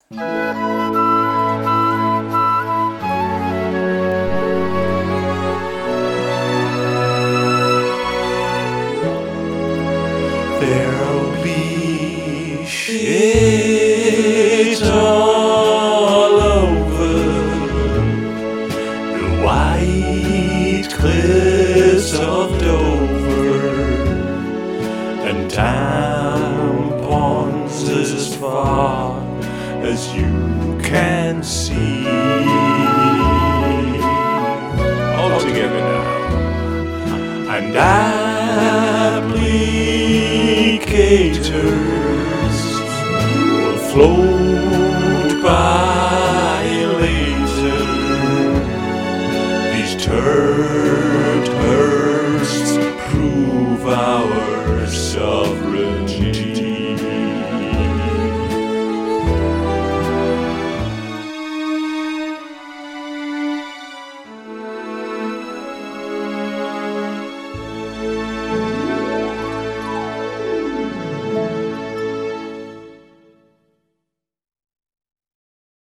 There'll be shit all over the white cliffs of Dover, and tampons as far as you can see. All together now. And applicators will flow